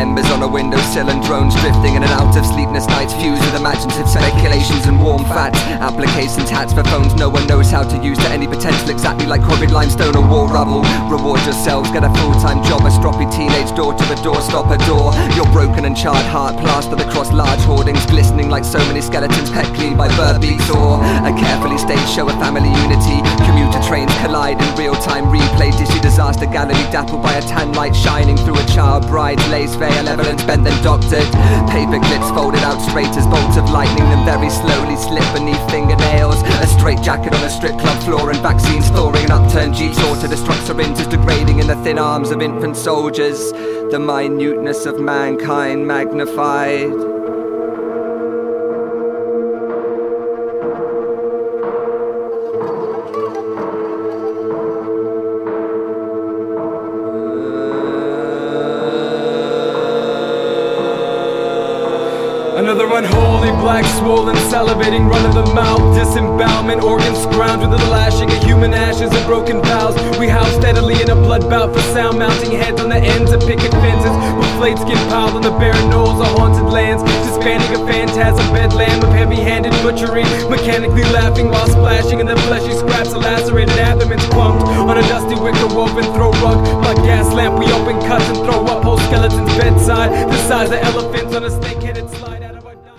Embers on a windowsill and drones drifting in and out of sleepless nights, fused with imaginative speculations and warm facts. Applications, hats for phones no one knows how to use to any potential, exactly like quarried limestone or war rubble. Reward yourselves, get a full-time job, a stroppy teenage daughter, a doorstop, a door. Your broken and charred heart plastered across large hoardings, glistening like so many skeletons kept clean by Burbeek's or a carefully staged show of family unity. Commuter trains collide in real-time replay, dizzy disaster gallery dappled by a tan light shining through a child bride's lace veil, evidence bent then doctored. Paper clips folded out straight as bolts of lightning, then very slowly slip beneath fingernails. A straight jacket on a strip club floor and vaccines thawing, an upturned jeep saw to destruct syringes degrading in the thin arms of infant soldiers. The minuteness of mankind magnified. Another unholy, black, swollen, salivating, run-of-the-mouth disembowelment, organs scrounged with the lashing of human ashes and broken vows. We house steadily in a blood bout for sound, mounting heads on the ends of picket fences, with flayed skin piled on the barren knolls of haunted lands, disbanding a phantasm bedlam of heavy-handed butchery, mechanically laughing while splashing in the fleshy scraps of lacerated abdomens plumped on a dusty wicker woven throw rug. Like gas lamp, we open cuts and throw up whole skeletons bedside, the size of elephants on a snake-headed slide.